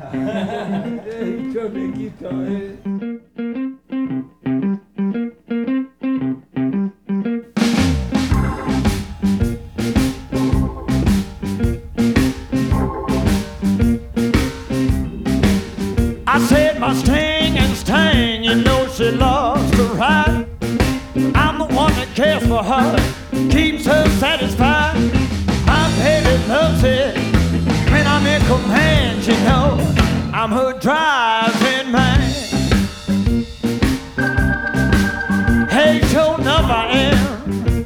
He took the guitar. I said Mustang and Stang, you know she loves to ride. I'm the one that cares for her, keeps her satisfied. My baby loves it when I'm in command, you know. I'm her driving man. Hey, sure enough I am.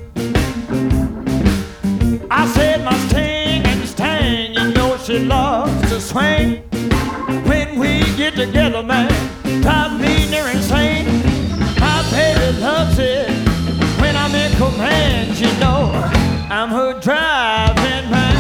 I said Mustang and Stang, you know she loves to swing. When we get together, man, drive me near insane. My baby loves it when I'm in command, you know. I'm her driving man.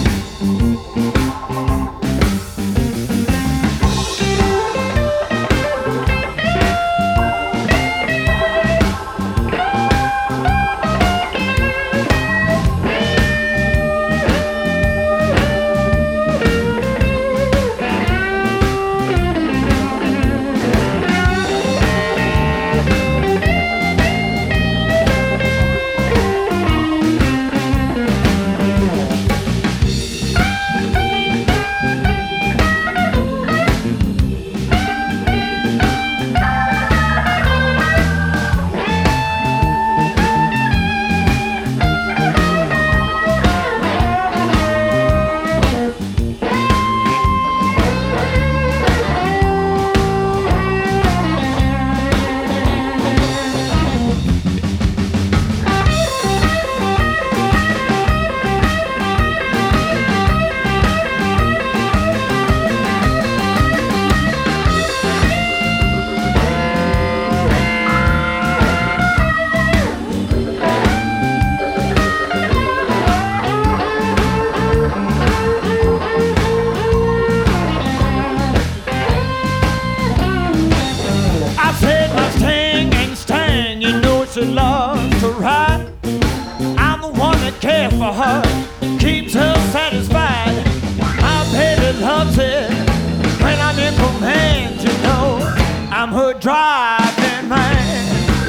She loves to ride. I'm the one that cares for her, keeps her satisfied. My baby loves it when I'm in command, you know. I'm her driving man.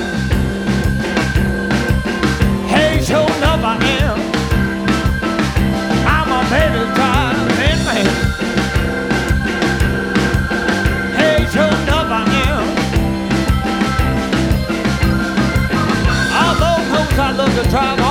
Hey, sure enough I am. I'm a baby driving man. Hey, sure enough I am. I love to drive